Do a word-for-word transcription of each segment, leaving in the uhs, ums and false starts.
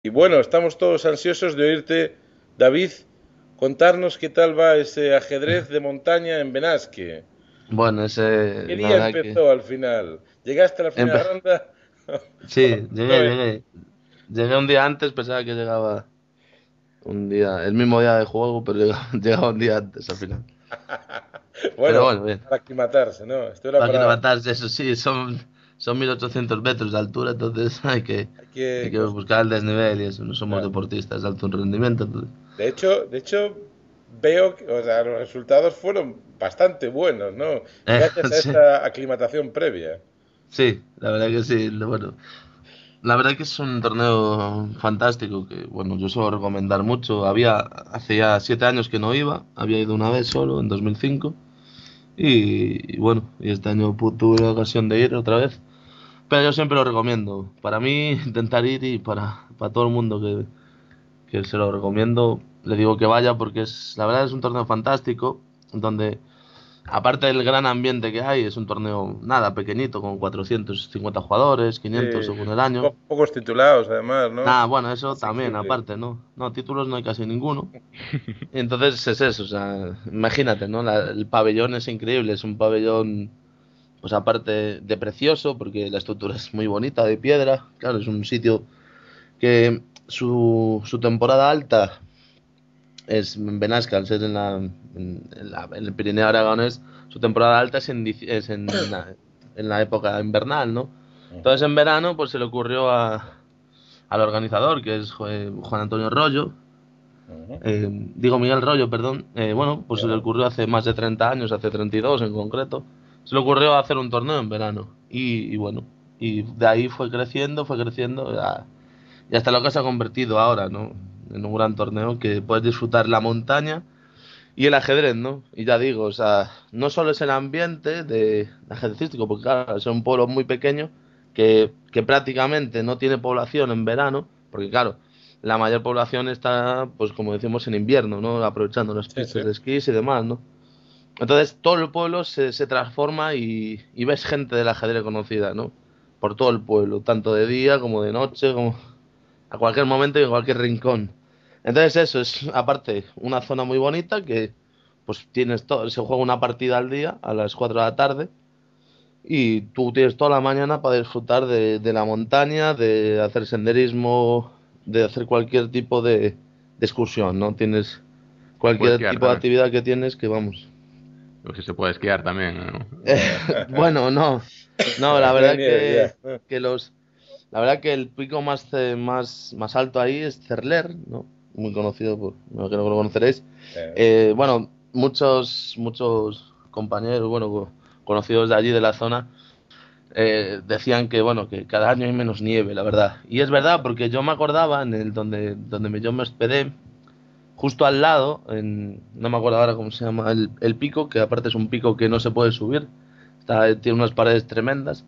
Y bueno, estamos todos ansiosos de oírte, David, contarnos qué tal va ese ajedrez de montaña en Benasque. Bueno, ¿Qué ese, la día verdad que... empezó al final? ¿Llegaste a la primera empe- ronda? Sí, llegué, No, eh. llegué. Llegué un día antes, pensaba que llegaba un día, el mismo día de juego, pero llegaba, llegaba un día antes al final. Pero Bueno, bueno, bien. para aclimatarse, ¿no? Esto era Para que para... levantarse, eso sí, son, son mil ochocientos metros de altura, entonces hay que, Hay hay que... que cos- buscar el desnivel y eso. No somos ya. deportistas de alto rendimiento, entonces... De hecho, de hecho, veo que, o sea, los resultados fueron bastante buenos, ¿no? Eh, Gracias a sí, esa aclimatación previa. sí, la verdad que sí. lo- Bueno, la verdad que es un torneo fantástico que, bueno, yo suelo recomendar mucho. Había, hace ya siete años que no iba, había ido una vez solo, en dos mil cinco, y, y bueno, y este año pu- tuve la ocasión de ir otra vez. Pero yo siempre lo recomiendo. Para mí, intentar ir y para, para todo el mundo que, que se lo recomiendo, le digo que vaya porque es, la verdad es un torneo fantástico, donde aparte del gran ambiente que hay, es un torneo nada pequeñito, con cuatrocientos cincuenta jugadores, quinientos Sí, según el año. po- pocos titulados, además, ¿no? Nada, bueno, eso también, Asequible. aparte, ¿no? No, títulos no hay casi ninguno. Y entonces es eso, o sea, imagínate, ¿no? La- el pabellón es increíble, es un pabellón, pues aparte de precioso, porque la estructura es muy bonita, de piedra. Claro, es un sitio que su, su temporada alta es en Benasque, al ser en, la, en, la- en el Pirineo Aragonés, su temporada alta es en, dic- es en, la, en la época invernal, ¿no? Ujú, Entonces en verano, pues se le ocurrió a, al organizador, que es eh, Juan Antonio Rollo, ujú. eh, digo Miguel Rollo, perdón, eh, bueno, pues se le Ya. ocurrió hace más de treinta años, hace treinta y dos en concreto, se le ocurrió hacer un torneo en verano. Y, y bueno, y de ahí fue creciendo, fue creciendo, ya- y hasta lo que se ha convertido ahora, ¿no? En un gran torneo que puedes disfrutar la montaña y el ajedrez, ¿no? Y ya digo, o sea, no solo es el ambiente de ajedrecístico, porque claro, es un pueblo muy pequeño que, que prácticamente no tiene población en verano, porque claro, la mayor población está, pues como decimos, en invierno, ¿no? Aprovechando las Sí, sí. pistas de esquí y demás, ¿no? Entonces todo el pueblo se, se transforma y, y ves gente del ajedrez conocida, ¿no? Por todo el pueblo, tanto de día como de noche, como a cualquier momento y en cualquier rincón. Entonces eso es, aparte, una zona muy bonita que pues tienes todo, se juega una partida al día a las cuatro de la tarde y tú tienes toda la mañana para disfrutar de, de la montaña, de hacer senderismo, de hacer cualquier tipo de, de excursión, ¿no? Tienes Se puede cualquier esquiar tipo de también. actividad que tienes que vamos. O si se puede esquiar también, ¿no? Eh, bueno, no, no, la No hay verdad nieve que, ya. que los, la verdad que el pico más, eh, más, más alto ahí es Cerler, ¿no? Muy conocido, por, no que no lo conoceréis. Eh, Eh, bueno, muchos, muchos compañeros, bueno, co- conocidos de allí, de la zona, eh, decían que, bueno, que cada año hay menos nieve, la verdad. Y es verdad, porque yo me acordaba en el donde, donde me- yo me hospedé, justo al lado, en, no me acuerdo ahora cómo se llama, el, el pico, que aparte es un pico que no se puede subir, está, tiene unas paredes tremendas.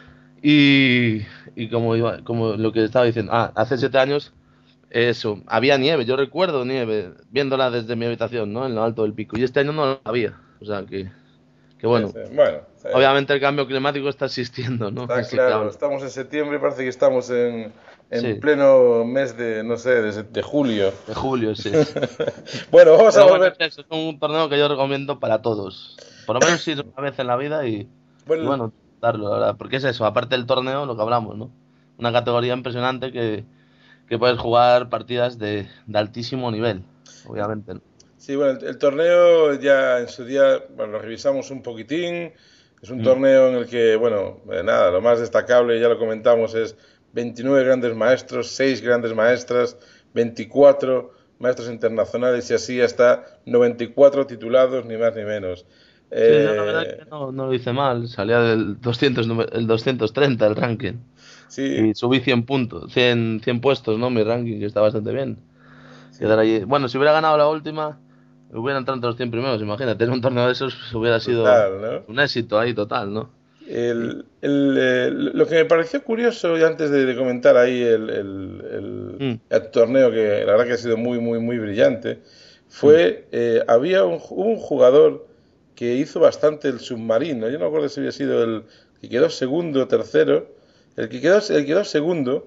Y, y como, iba, como lo que estaba diciendo, ah, hace siete años, eso, había nieve, yo recuerdo nieve, viéndola desde mi habitación, ¿no? En lo alto del pico. Y este año no la había. O sea que, que sí, bueno, sí. Bueno, sí. obviamente el cambio climático está existiendo, ¿no? Está Ese que claro. habla. Estamos en septiembre y parece que estamos en, en Sí, pleno mes de, no sé, de, de julio. de julio, sí. Bueno, vamos a Pero bueno, es volver. eso, es un torneo que yo recomiendo para todos. Por lo menos ir una vez en la vida y, y Bueno, bueno, darlo, la verdad. Porque es eso, aparte del torneo, lo que hablamos, ¿no? Una categoría impresionante que, que puedes jugar partidas de, de altísimo nivel, obviamente, ¿no? sí, bueno, el, el torneo ya en su día, bueno, lo revisamos un poquitín. Es un Mm. torneo en el que, bueno, eh, nada, lo más destacable, ya lo comentamos, es veintinueve grandes maestros, seis grandes maestras, veinticuatro maestros internacionales y así hasta noventa y cuatro titulados, ni más ni menos. Sí, yo la verdad Eh, que no, no lo hice mal. Salía del doscientos, nume- el doscientos treinta el ranking. sí, Y subí cien puntos, cien cien puestos, ¿no? Mi ranking, que está bastante bien. sí, Quedar allí. Bueno, si hubiera ganado la última, hubiera entrado entre los cien primeros. Imagínate, en un torneo de esos hubiera sido brutal, ¿no? un éxito ahí total, ¿no? Y, El, el, eh, lo que me pareció curioso, y antes de, de comentar ahí el, el- el- mm, el torneo, que la verdad que ha sido muy, muy, muy brillante, mm. fue, eh, había un, hubo un jugador que hizo bastante el submarino, yo no me acuerdo si había sido el que quedó segundo o tercero, el que quedó, el que quedó segundo,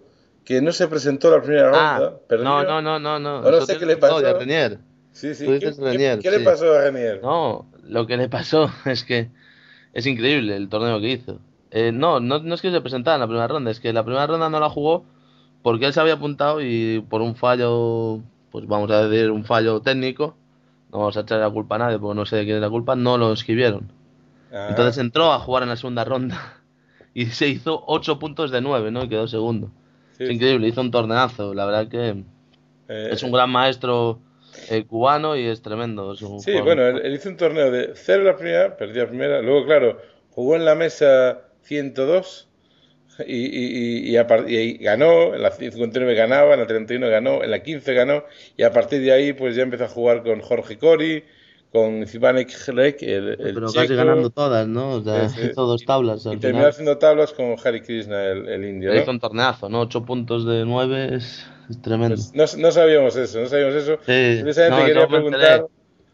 que no se presentó a la primera Ah, ronda, perdió. no, no, no, no, no. O no Eso sé tiene qué le resultado pasó. de Renier. Sí, sí. Tú ¿Qué, dices qué- Renier, qué le sí. pasó a Renier? No, lo que le pasó es que es increíble el torneo que hizo. Eh, no, no, no es que se presentara en la primera ronda, es que la primera ronda no la jugó porque él se había apuntado y por un fallo, pues vamos a decir, un fallo técnico, no vamos a echar la culpa a nadie porque no sé de quién es la culpa, no lo escribieron. Ah, Entonces entró a jugar en la segunda ronda y se hizo ocho puntos de nueve, ¿no? Y quedó segundo. Es sí, sí. increíble, hizo un torneazo, la verdad que es un Eh, gran maestro eh, cubano y es tremendo, es un sí, jugador muy bueno, él, fuerte. él hizo un torneo de cero la primera, perdió la primera, luego, claro, jugó en la mesa ciento dos y, y, y, y a par- y ahí ganó, en la cincuenta y nueve ganaba, en la treinta y uno ganó, en la quince ganó, y a partir de ahí pues ya empezó a jugar con Jorge Cori, con Zivanek Hlek, el, Sí, el pero casi ganando checo, todas, ¿no? O sí, sea, sí, hizo dos tablas y al terminó final. haciendo tablas con Hari Krishna, el, el indio, Pero ¿no? hizo un torneazo, ¿no? Ocho puntos de nueve es, es tremendo. Pues no, no sabíamos eso, no sabíamos eso. Sí, Precisamente no, yo quería me enteré. preguntar,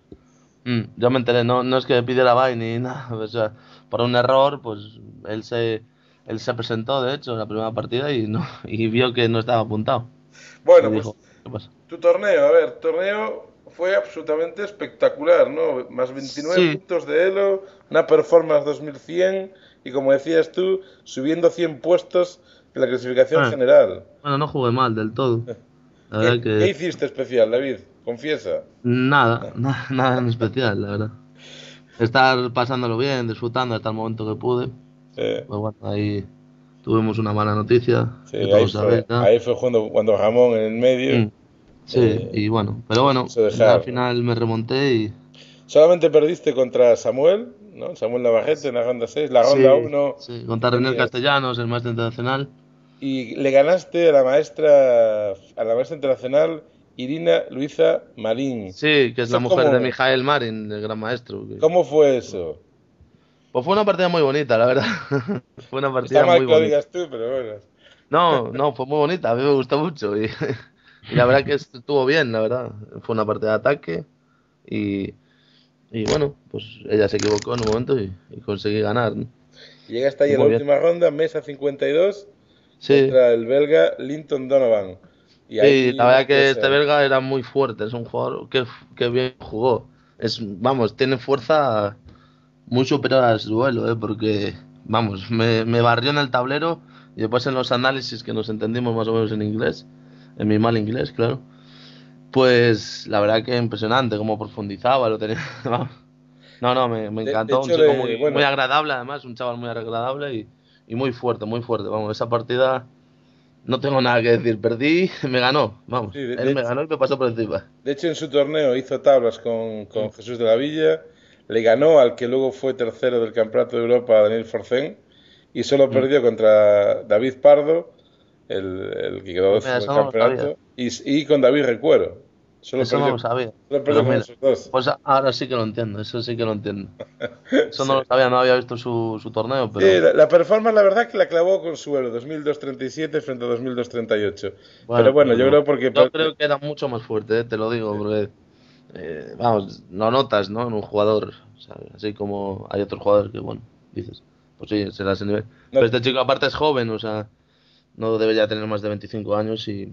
Mm, yo me enteré, no, no es que pidiera bye ni nada. O sea, por un error, pues él se, él se presentó, de hecho, en la primera partida y no, y vio que no estaba apuntado. Y bueno, pues dijo, ¿qué pasa? tu torneo, a ver, torneo fue absolutamente espectacular, ¿no? Más veintinueve Sí, puntos de Elo, una performance dos mil cien y como decías tú, subiendo cien puestos en la clasificación ah, general. bueno, no jugué mal del todo. La verdad ¿Qué, qué que hiciste especial, David? Confiesa. nada, na- nada en especial, la verdad. Estar pasándolo bien, disfrutando hasta el momento que pude. Sí, Pues bueno, ahí tuvimos una mala noticia, sí, que ahí todos sabéis, fue, ¿no? ahí fue cuando, cuando Ramón en el medio Mm, sí, eh, y bueno, pero nos bueno, quiso al dejar. final me remonté y Solamente perdiste contra Samuel, ¿no? Samuel Navarrete en la ronda seis, la ronda sí, uno sí, que contra René tenías. Castellanos, el máster internacional. Y le ganaste a la maestra, a la maestra internacional Irina Luisa Marín. Sí, que es la ¿Eso mujer de cómo, Mijael Marin, el gran maestro. que- cómo fue eso? Pues fue una partida muy bonita, la verdad. Fue una Está partida mal muy que lo bonita. digas tú, pero bueno. No, no, fue muy bonita, a mí me gustó mucho. Y, y la verdad que estuvo bien, la verdad. Fue una partida de ataque y, y bueno, pues ella se equivocó en un momento y, y conseguí ganar, ¿no? Llegaste ahí Y a la muy bien. última ronda, mesa cincuenta y dos, Sí, contra el belga Linton Donovan. Y sí, ahí la no verdad puede que este ser. belga era muy fuerte, es un jugador que, que bien jugó. Es, vamos, tiene fuerza muy superior al duelo, ¿eh? Porque, vamos, me, me barrió en el tablero y después en los análisis que nos entendimos más o menos en inglés, en mi mal inglés, claro. Pues la verdad que impresionante cómo profundizaba, lo tenía. Vamos. No, no, me, me De, de encantó, un hecho, chico le, muy, muy bueno, agradable, además, un chaval muy agradable y, y muy fuerte, muy fuerte. Vamos, esa partida no tengo nada que decir, perdí, me ganó, sí, vamos, de, de él me hecho, ganó y me pasó por encima. de hecho, en su torneo hizo tablas con, Mm, con Jesús de la Villa, le ganó al que luego fue tercero del Campeonato de Europa, Daniel Forcén, y solo mm. perdió contra David Pardo, el, el que quedó Pues mira, décimo del eso no lo sabía. campeonato, y, y con David Recuero. Solo Eso no perdió, lo sabía. solo perdió Pero con mira, esos dos. pues a- ahora sí que lo entiendo, eso sí que lo entiendo. Eso no Sí. lo sabía, no había visto su, su torneo, Sí, pero la, la performance la verdad que la clavó con suelo, dos mil doscientos treinta y siete frente a dos mil doscientos treinta y ocho. Pero bueno, bueno, yo pero creo porque... yo per- creo que era mucho más fuerte, eh, te lo digo, porque, eh, vamos, lo notas, ¿no? En un jugador, o sea, así como hay otros jugadores que, bueno, dices, pues sí, será ese nivel. Pero no, este chico aparte es joven, o sea, no debería tener más de veinticinco años y,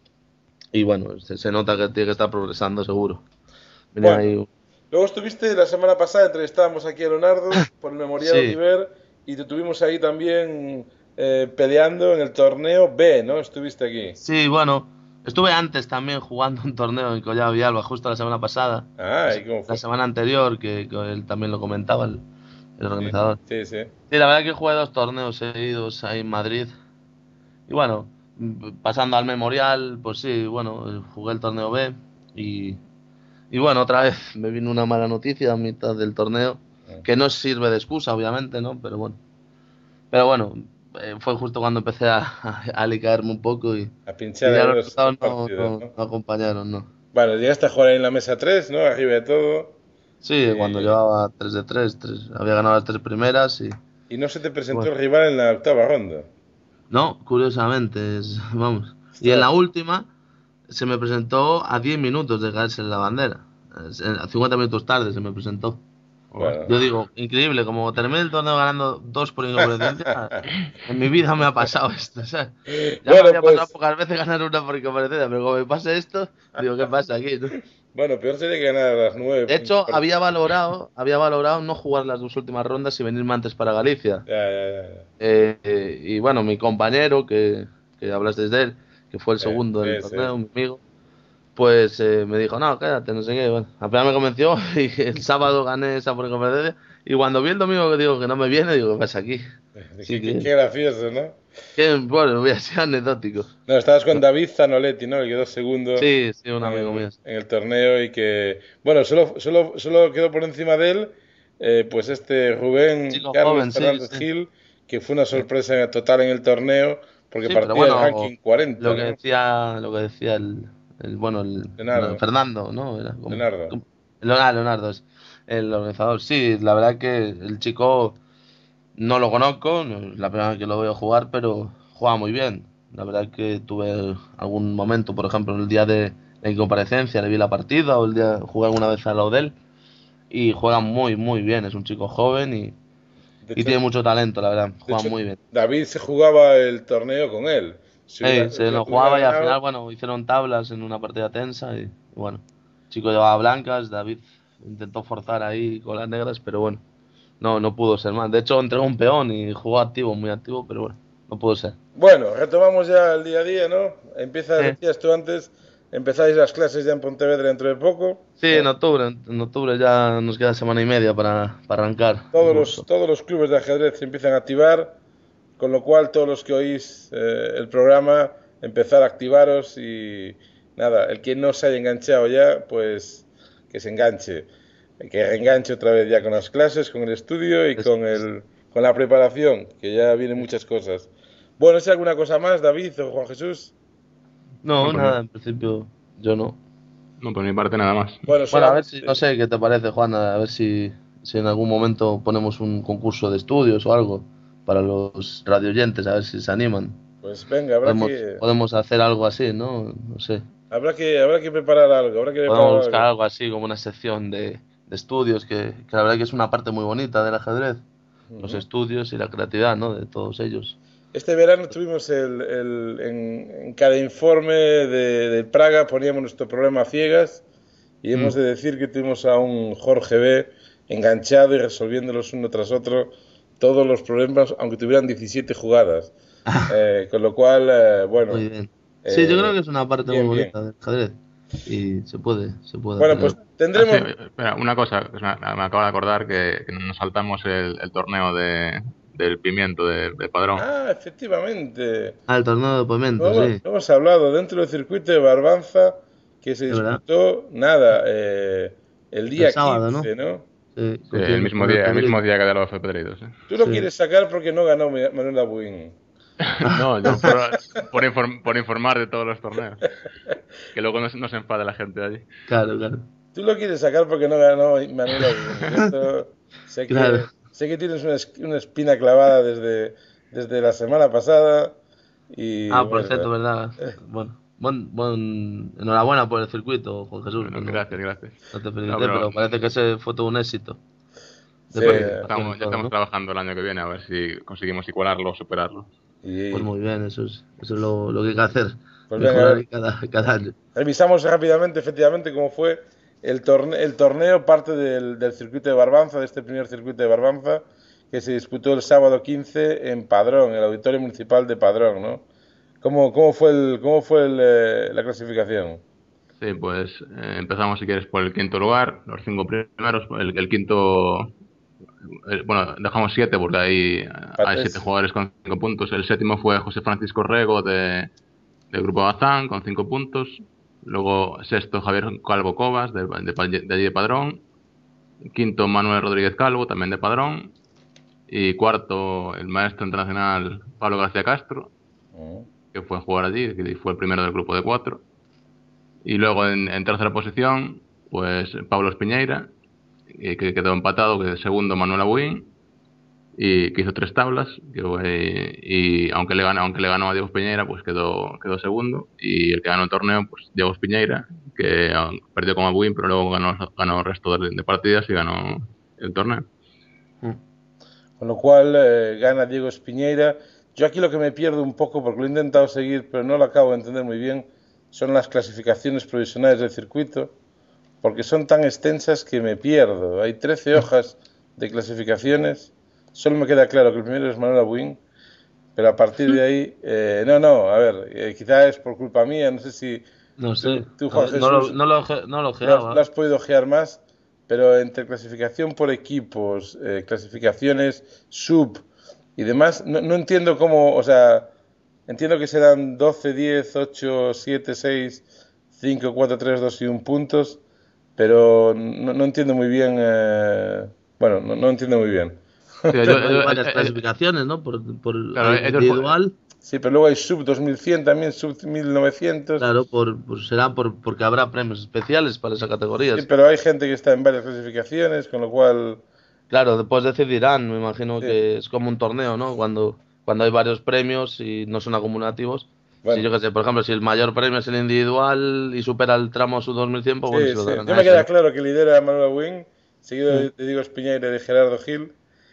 y bueno, se, se nota que tiene que estar progresando seguro. Viene bueno, ahí, luego estuviste la semana pasada, entrevistábamos aquí a Leonardo por el Memorial sí. Oliver y te tuvimos ahí también eh, peleando en el torneo B, ¿no? Estuviste aquí. Sí, bueno, estuve antes también jugando un torneo en Collado Villalba, justo la semana pasada, la, Ah, se- ¿y cómo la fue? semana anterior, que, que él también lo comentaba, el, el Sí, organizador. sí, sí. Sí, la verdad que jugué dos torneos seguidos ahí en Madrid. Y bueno, mm, pasando al Memorial, pues sí, bueno, eh, jugué el torneo B. Y, y bueno, otra vez me vino una mala noticia a mitad del torneo, que no sirve de excusa, obviamente, ¿no? Pero bueno, pero bueno, eh, fue justo cuando empecé a, a, a alicaerme un poco y, A y pinchar ya ahí los los, los resultados no, partidos, no, ¿no? no acompañaron, ¿no? Bueno, llegaste a jugar ahí en la mesa tres, ¿no? Arriba de todo. Sí, cuando Eh, llevaba tres de tres, tres, había ganado las tres primeras y y no se te presentó bueno. el rival en la octava ronda. No, curiosamente, es- vamos. Y en Ostras. la última se me presentó a diez minutos de caerse la bandera. Es- en- A cincuenta minutos tarde se me presentó. Bueno. Yo digo, increíble, como terminé el torneo ganando dos por incomparecencia, en mi vida me ha pasado esto, ¿sabes? Ya me Bueno, había pasado pues, pocas veces ganar una por incomparecencia, pero como me pase esto, digo, ¿qué pasa aquí, no? bueno, peor sería que ganar a las nueve. De hecho, había valorado, había valorado no jugar las dos últimas rondas y venirme antes para Galicia. Ya, ya, ya, ya. Eh, eh, y bueno, mi compañero, que, que hablaste de él, que fue el Sí, segundo del sí, sí. torneo, mi amigo, pues eh, me dijo, no, quédate, no sé qué. Bueno, apenas me convenció y el sábado gané esa por competencia. Y cuando vi el domingo que digo que no me viene, digo, ¿qué pasa aquí? Qué, Sí qué- que, qué gracioso, ¿no? que bueno, voy a ser anecdótico. No, estabas con David Zanoletti, ¿no? Que quedó segundo Sí, sí, un en amigo el, mío. en el torneo y que, bueno, solo, solo, solo quedó por encima de él, eh, pues este Rubén Chico Carlos joven, sí, Fernández sí. Gil, que fue una sorpresa total en el torneo, porque Sí, pero partía del bueno, ranking cuarenta, lo que ¿no? decía, lo que decía el, el bueno, el, no, Leonardo, Fernando, ¿no? Era como, Leonardo. como- Leonardo, Leonardo es el organizador. Sí, la verdad que el chico no lo conozco, no es la primera vez que lo veo jugar, pero juega muy bien. La verdad que tuve algún momento, por ejemplo, el día de la incomparecencia, le vi la partida, o el día jugué alguna vez al lado de él, y juega muy, muy bien. Es un chico joven y, De y hecho, tiene mucho talento, la verdad. de Juega hecho, muy bien. David se jugaba el torneo con él. Si hubiera, Ey, se lo lo hubiera jugaba y al ganado, final, bueno, hicieron tablas en una partida tensa y, y bueno, el chico llevaba blancas, David intentó forzar ahí con las negras, pero bueno, no, no pudo ser más. De hecho, entregó un peón y jugó activo, muy activo, pero bueno, no pudo ser. bueno, retomamos ya el día a día, ¿no? Empieza, Eh, decías tú antes, empezáis las clases ya en Pontevedra dentro de poco, sí, ¿no? en octubre, en octubre ya nos queda semana y media para, para arrancar el Todos los, curso. todos los clubes de ajedrez se empiezan a activar, con lo cual todos los que oís eh, el programa, empezar a activaros y nada, el que no se haya enganchado ya, pues que se enganche, que reenganche otra vez ya con las clases, con el estudio y Eso con es. el, con la preparación, que ya vienen muchas cosas. Bueno, ¿es alguna cosa más, David o Juan Jesús? No, No, por mi, nada, en principio yo no. no, por mi parte nada más. Bueno, Bueno, a ver si, no solamente, sé qué te parece, Juan, a ver si, si en algún momento ponemos un concurso de estudios o algo para los radioyentes, a ver si se animan. pues venga, habrá Podemos, que, podemos hacer algo así, ¿no? No sé. habrá que, habrá que preparar algo, habrá que Podemos preparar buscar algo. algo así como una sección de, de estudios, que, que la verdad que es una parte muy bonita del ajedrez. Los Ujú. estudios y la creatividad, ¿no? De todos ellos. Este verano tuvimos el, el- en, en cada informe de, de Praga poníamos nuestro problema a ciegas y hemos Mm. de decir que tuvimos a un Jorge B enganchado y resolviéndolos uno tras otro todos los problemas, aunque tuvieran diecisiete jugadas. Eh, con lo cual, eh, bueno, Muy bien. Sí, yo creo eh, que es una parte muy bien, bien. bonita del ajedrez. Y se puede, se puede Bueno, hacer pues algo. Ah, sí, tendremos... espera, una cosa, que se me, me acabo de acordar que, que nos saltamos el, el torneo de, del pimiento de, de Padrón. Ah, efectivamente. Ah, el torneo de No pimiento, hemos, sí. no hemos hablado dentro del circuito de Barbanza que se Es verdad. disputó, nada, eh, el El día sábado, ¿no? quince, ¿no? Sí, Sí, el coincidimos mismo con el día, el mismo Pedrito. día que de los Pedritos. ¿Eh? Tú lo Sí. quieres sacar porque no ganó Ma- Manuel Abuin. No, yo por, por, inform- por informar de todos los torneos. Que luego no, se- no se enfade la gente de allí. Claro, claro. Tú lo quieres sacar porque no ganó Manuel Abuin. Esto sé Claro. que sé que tienes una, es- una espina clavada desde, desde la semana pasada y Ah, por bueno, cierto, ¿verdad? Bueno, buen, buen... enhorabuena por el circuito, Juan Jesús, que Bueno, no, gracias, gracias. no te No, felicité, pero pero parece que ese fue todo un éxito de sí, bueno, ya eh, participación y estamos, ya todo, estamos ¿no? trabajando el año que viene a ver si conseguimos igualarlo o superarlo. Pues y muy bien, eso es, eso es lo, lo que hay que hacer, pues venga, a mejorar ver. ahí cada, cada año. Revisamos rápidamente, efectivamente, cómo fue el, torne el torneo, parte del, del circuito de Barbanza, de este primer circuito de Barbanza, que se disputó el sábado quince en Padrón, en el Auditorio Municipal de Padrón, ¿no? ¿Cómo, cómo fue, el, cómo fue el, eh, la clasificación? Sí, pues eh, empezamos si quieres por el quinto lugar, los cinco primeros, el, el quinto, el- bueno, dejamos siete porque hay, hay siete Es, jugadores con cinco puntos. El séptimo fue José Francisco Rego de, del Grupo Bazán con cinco puntos. Luego sexto Javier Calvo Cobas de, de, de allí de Padrón. Quinto Manuel Rodríguez Calvo también de Padrón. Y cuarto el maestro internacional Pablo García Castro, que fue a jugar allí, que fue el primero del grupo de cuatro. Y luego en, en tercera posición, pues Pablo Espiñeira, que, que quedó empatado, que segundo Manuel Abuín, y que hizo tres tablas, que fue- y aunque le ganó, aunque le ganó a Diego Espiñeira, pues quedó, quedó segundo. Y el que ganó el torneo, pues Diego Espiñeira, que ah, perdió con Abuín, pero luego ganó, ganó el resto de, de partidas y ganó el torneo. Con lo cual eh, gana Diego Espiñeira. Yo aquí lo que me pierdo un poco, porque lo he intentado seguir, pero no lo acabo de entender muy bien, son las clasificaciones provisionales del circuito, porque son tan extensas que me pierdo. Hay trece hojas de clasificaciones. Solo me queda claro que el primero es Manuel Abuin, pero a partir de ahí, eh, no, no, a ver, eh, quizá es por culpa mía, no sé si No sé, tú, tú Juan ver, no, Jesús, lo, no, lo, no lo lo, ojeaba. lo has podido ojear más, pero entre clasificación por equipos, eh, clasificaciones sub y demás, no, no entiendo cómo, o sea, entiendo que serán doce, diez, ocho, siete, seis, cinco, cuatro, tres, dos y uno puntos, pero no, no entiendo muy bien, eh, bueno, no, no entiendo muy bien. Sí, yo- Hay yo- varias eh, eh, clasificaciones, ¿no? Por, por claro, hay ellos fu- individual, Sí, pero luego hay sub dos mil cien también, sub mil novecientos. claro, por, pues será por, porque habrá premios especiales para esa categoría. Sí, pero hay gente que está en varias clasificaciones, con lo cual, Claro, después decidirán, me imagino sí, que es como un torneo, ¿no? Cuando, cuando hay varios premios y no son acumulativos. Si bueno, yo qué sé, por ejemplo, si el mayor premio es el individual y supera el tramo sub dos mil cien, pues bueno, sí, se lo sí. darán Yo a me ese, queda ¿no? claro que lidera Manuel Wing, seguido Mm. de, de Diego Espiñeira y de Gerardo Gil.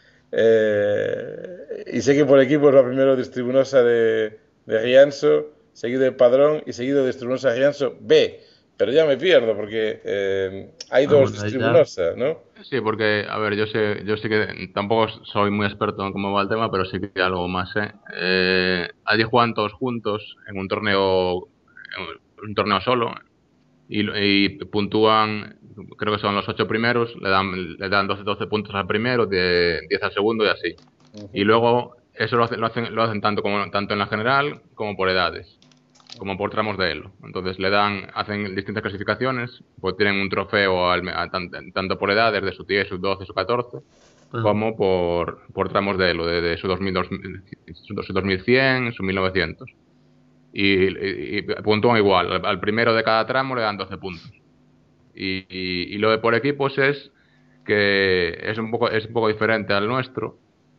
Eh, y sé que por equipos va primero Distribunosa de, de Rianso, seguido de Padrón y seguido de Distribunosa Rianso B. Pero ya me pierdo porque eh, hay Ah, dos bueno, ahí ya. Distribunosa, ¿no? sí, porque, a ver, yo sé, yo sí que tampoco soy muy experto en cómo va el tema, pero sí que algo más sé. Eh, allí juegan todos juntos en un torneo, en un torneo solo, y, y puntúan, creo que son los ocho primeros, le dan, le dan doce, doce puntos al primero, de diez al segundo y así. Y Uh-huh. luego eso lo hacen, lo hacen, lo hacen tanto como tanto en la general como por edades, como por tramos de elo. Entonces le dan, hacen distintas clasificaciones, pues tienen un trofeo al, a, tan, tanto por edades de sub diez, sub doce, sub catorce, Ajá. como por, por tramos de elo, de, de su, dos mil, su dos mil cien, su mil novecientos. Y, y, y puntúan igual, al, al primero de cada tramo le dan doce puntos. Y, y, y lo de por equipos es que es un poco, es un poco diferente al nuestro,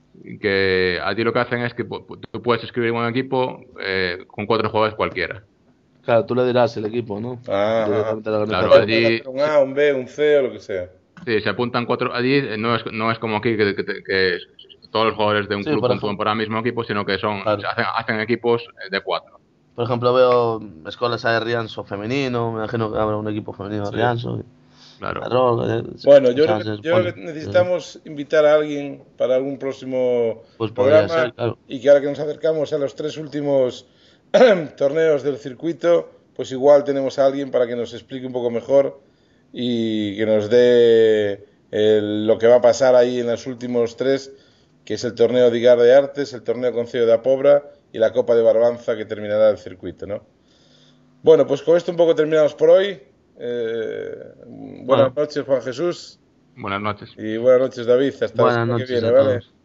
que allí lo que hacen es que tú puedes escribir un equipo eh, con cuatro jugadores cualquiera. Claro, tú le dirás el equipo, ¿no? Ajá. Directamente a la Claro, Puedes organización. allí hacer un se, A, un B, un C o lo que sea. sí, se apuntan cuatro. Allí eh, no es, no es como aquí que, que, que todos los jugadores de un Sí, club por puntúan ejemplo, para el mismo equipo, sino que son claro. hacen, hacen equipos de cuatro. Por ejemplo, veo escuelas de Rianso femenino, me imagino que habrá un equipo femenino de Sí. Rianso. Claro. Bueno, O yo sea, creo que, se yo creo supone. que necesitamos invitar a alguien para algún próximo Pues podría ser, programa claro. y que ahora que nos acercamos a los tres últimos torneos del circuito, pues igual tenemos a alguien para que nos explique un poco mejor y que nos dé el- lo que va a pasar ahí en los últimos tres, que es el torneo de Igar de Artes, el torneo Concello de Apobra y la Copa de Barbanza que terminará el circuito, ¿no? Bueno, pues con esto un poco terminamos por hoy. Eh, buenas Bueno, noches, Juan Jesús. Buenas noches. Y buenas noches, David. Hasta la buenas semana que noches viene, a ¿vale? todos.